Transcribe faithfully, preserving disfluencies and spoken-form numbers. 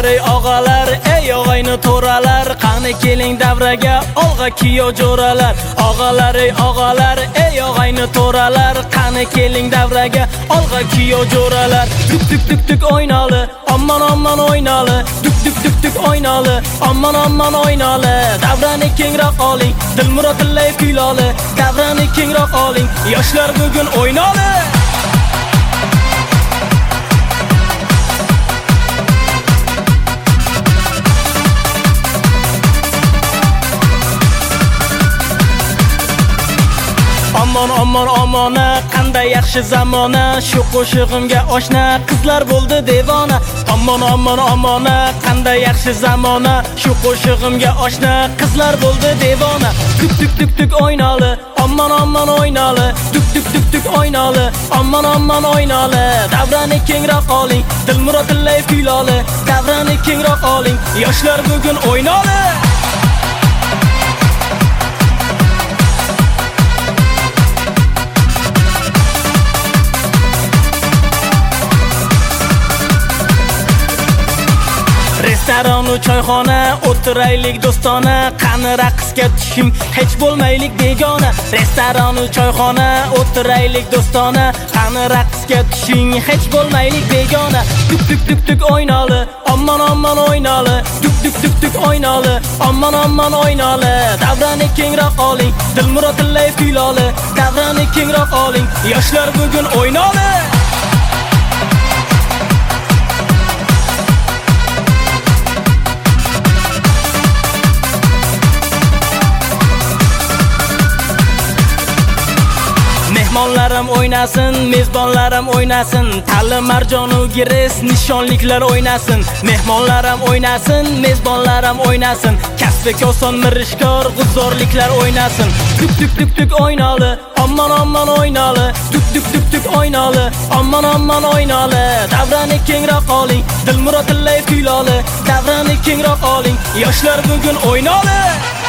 ey og'alar, ey og'ayni to'ralar, qani keling davraga olg'a kiyo jo'ralar. Og'alar ey og'alar, ey og'ayni to'ralar, qani keling davraga olg'a kiyo jo'ralar. Tuk tuk tuk tuk o'ynali, ammon ammon o'ynali, tuk tuk tuk tuk o'ynali, ammon ammon o'ynali. Davrani kengroq oling, Dilmurodillay kuyloli, davrani kengroq oling, yoshlar bugun o'ynali. Ammon ammon ammona, qanday yaxshi zamona, shu qo'shig'imga oshna, qizlar bo'ldi devona. Ammon ammon ammona, qanday yaxshi zamona, shu qo'shig'imga oshna, qizlar bo'ldi devona. Tuk tuk tuk tuk o'ynali, ammon ammon o'ynali, tuk tuk tuk tuk o'ynali, ammon ammon o'ynali. Davrani kengroq oling, Dilmurodillay kuyloli, davrani kengroq oling, yoshlar bugun o'ynali. Restoran u choyxona, o'tiraylik do'stona, qani raqsga tushing, hech bo'lmaylik begona. Restoran u choyxona, o'tiraylik do'stona, qani raqsga tushing, hech bo'lmaylik begona. Tuk tuk tuk tuk o'ynali, ammon ammon o'ynali, tuk tuk tuk tuk o'ynali, ammon ammon o'ynali. Davrani kengroq oling, Dilmurodillay kuyloli, davrani kengroq oling, yoshlar bugun o'ynali. Mehmonlarim o'ynasin, mezbonlarim o'ynasin, Tali Marjonu Gires nishonliklar o'ynasin. Mehmonlarim o'ynasin, mezbonlarim o'ynasin, Kasbi Koson Mirishkor g'uzorliklar o'ynasin. Tuk tuk tuk tuk o'ynali, ammon ammon o'ynali, tuk tuk tuk tuk o'ynali, ammon ammon o'ynali. Davrani kengroq oling, Dilmurodillay kuyloli, davrani kengroq oling, yoshlar bugun o'ynali.